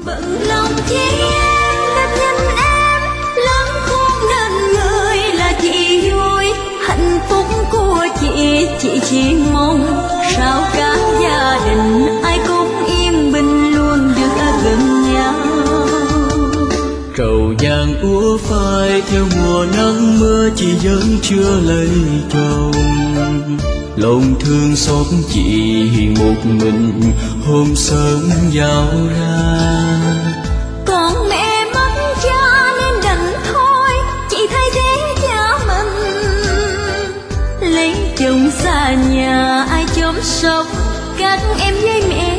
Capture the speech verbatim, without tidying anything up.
bận lòng chi em rất nhanh em lớn khôn nên người là chị vui, hạnh phúc của chị chị chỉ mong sao cả gia đình ai cũng yên bình luôn được gần nhau. Trầu vàng úa phai theo mùa nắng mưa chị vẫn chưa lấy chồng, lòng thương xót chị một mình hôm sớm vào ra. Còn mẹ mất cha nên đành thôi chị thay thế cha mình, lấy chồng xa nhà ai chăm sóc các em với mẹ